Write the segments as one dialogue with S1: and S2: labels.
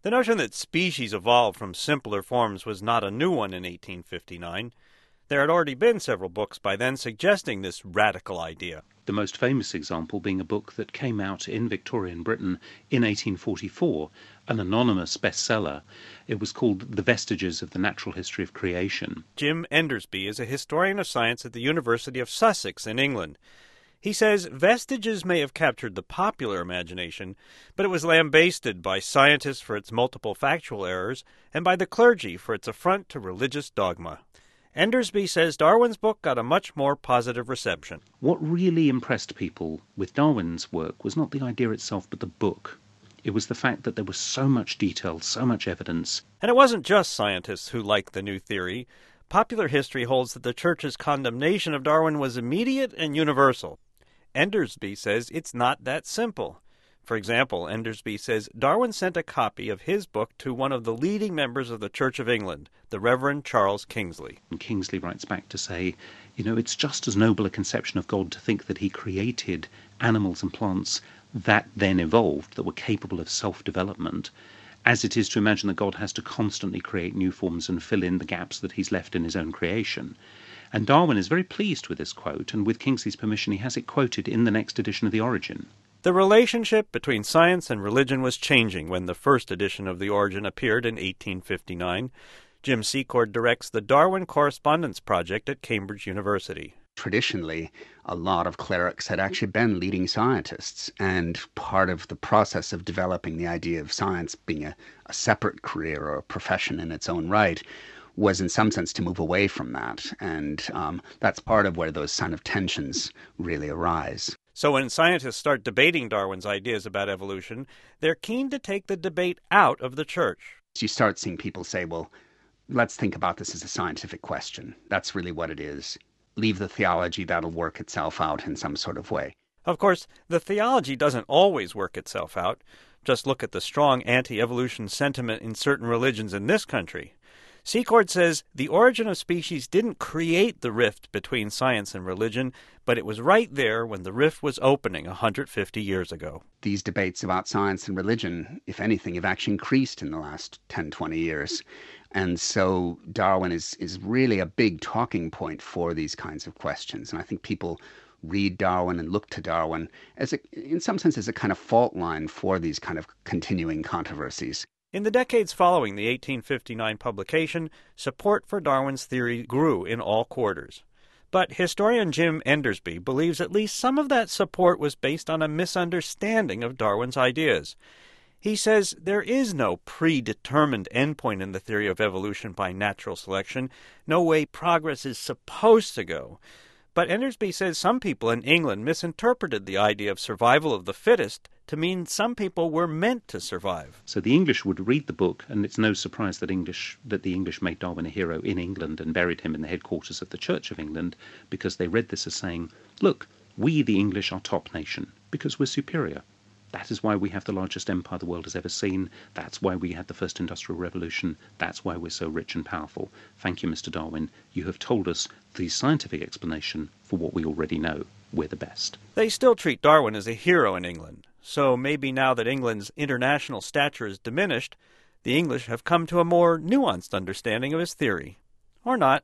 S1: The notion that species evolved from simpler forms was not a new one in 1859. There had already been several books by then suggesting this radical idea.
S2: The most famous example being a book that came out in Victorian Britain in 1844, an anonymous bestseller. It was called The Vestiges of the Natural History of Creation.
S1: Jim Endersby is a historian of science at the University of Sussex in England. He says Vestiges may have captured the popular imagination, but it was lambasted by scientists for its multiple factual errors and by the clergy for its affront to religious dogma. Endersby says Darwin's book got a much more positive reception.
S2: What really impressed people with Darwin's work was not the idea itself, but the book. It was the fact that there was so much detail, so much evidence.
S1: And it wasn't just scientists who liked the new theory. Popular history holds that the Church's condemnation of Darwin was immediate and universal. Endersby says it's not that simple. For example, Endersby says Darwin sent a copy of his book to one of the leading members of the Church of England, the Reverend Charles Kingsley.
S2: And Kingsley writes back to say, it's just as noble a conception of God to think that he created animals and plants that then evolved, that were capable of self-development, as it is to imagine that God has to constantly create new forms and fill in the gaps that he's left in his own creation. And Darwin is very pleased with this quote, and with Kingsley's permission he has it quoted in the next edition of The Origin.
S1: The relationship between science and religion was changing when the first edition of The Origin appeared in 1859. Jim Secord directs the Darwin Correspondence Project at Cambridge University.
S3: Traditionally, a lot of clerics had actually been leading scientists, and part of the process of developing the idea of science being a separate career or a profession in its own right was in some sense to move away from that, and that's part of where those kind of tensions really arise.
S1: So when scientists start debating Darwin's ideas about evolution, they're keen to take the debate out of the church.
S3: You start seeing people say, well, let's think about this as a scientific question. That's really what it is. Leave the theology, that'll work itself out in some sort of way.
S1: Of course, the theology doesn't always work itself out. Just look at the strong anti-evolution sentiment in certain religions in this country. Secord says the origin of species didn't create the rift between science and religion, but it was right there when the rift was opening 150 years ago.
S3: These debates about science and religion, if anything, have actually increased in the last 10, 20 years. And so Darwin is really a big talking point for these kinds of questions. And I think people read Darwin and look to Darwin in some sense as a kind of fault line for these kind of continuing controversies.
S1: In the decades following the 1859 publication, support for Darwin's theory grew in all quarters. But historian Jim Endersby believes at least some of that support was based on a misunderstanding of Darwin's ideas. He says there is no predetermined endpoint in the theory of evolution by natural selection, no way progress is supposed to go. But Endersby says some people in England misinterpreted the idea of survival of the fittest to mean some people were meant to survive.
S2: So the English would read the book, and it's no surprise that the English made Darwin a hero in England and buried him in the headquarters of the Church of England, because they read this as saying, look, we the English are top nation, because we're superior. That is why we have the largest empire the world has ever seen. That's why we had the first industrial revolution. That's why we're so rich and powerful. Thank you, Mr. Darwin. You have told us the scientific explanation for what we already know. We're the best.
S1: They still treat Darwin as a hero in England. So maybe now that England's international stature is diminished, the English have come to a more nuanced understanding of his theory. Or not.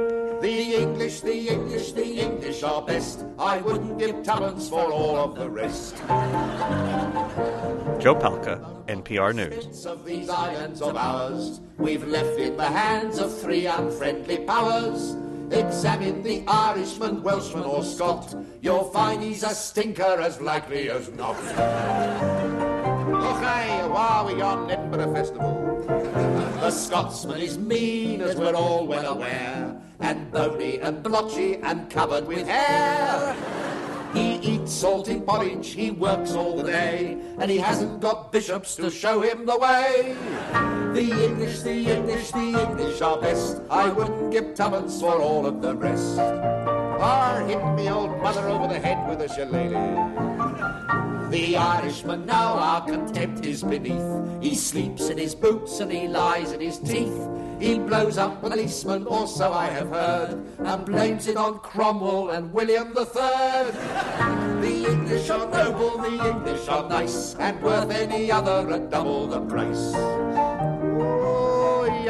S4: The English, the English, the English are best. I wouldn't give tuppence for all of the rest.
S1: Joe Palca, NPR News.
S4: Of these islands of ours, we've left in the hands of three unfriendly powers. Examine the Irishman, Welshman or Scot. You'll find he's a stinker as likely as not. Oh, hey, why are we on Edinburgh Festival? The Scotsman is mean, as we're all well aware, and bony and blotchy and covered with hair. He eats salted porridge, he works all the day, and he hasn't got bishops to show him the way. The English, the English, the English are best. I wouldn't give tuppence for all of the rest. Or hit me old mother over the head with a shillelagh. The Irishman now our contempt is beneath. He sleeps in his boots and he lies in his teeth. He blows up policemen, or so I have heard, and blames it on Cromwell and William III. The English are noble, the English are nice, and worth any other at double the price.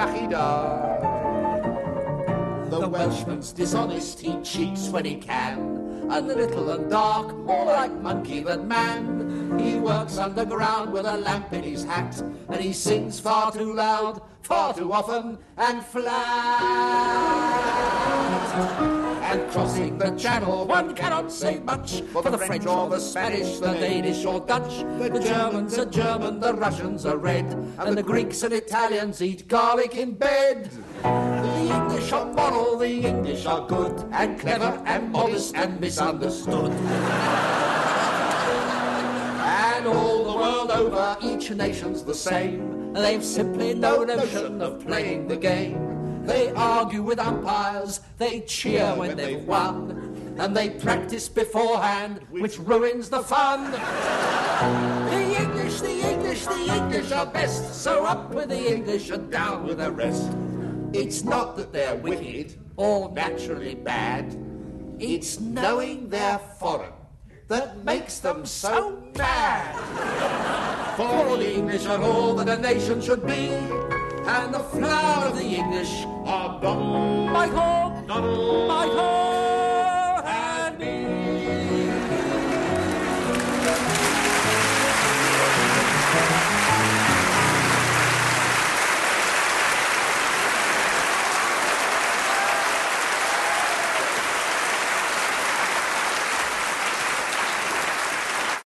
S4: da-hee-da. The Welshman's dishonest, he cheats when he can, and little and dark, more like monkey than man. He works underground with a lamp in his hat, and he sings far too loud, far too often, and flat. And crossing the channel, one cannot say much for the French or the Spanish, the Danish or Dutch. The Germans are German, the Russians are red, and the Greeks and Italians eat garlic in bed. The English are moral, the English are good, and clever and modest and misunderstood. And all the world over, each nation's the same. They've simply no notion of playing the game. They argue with umpires, they cheer when they've won, and they practice beforehand, which ruins the fun. The English, the English, the English are best, so up with the English and down with the rest. It's not that they're wicked or naturally bad, it's knowing they're foreign that makes them so mad. For the English are all that a nation should be, and the flower of the English are Donald, Michael, Donald, Michael.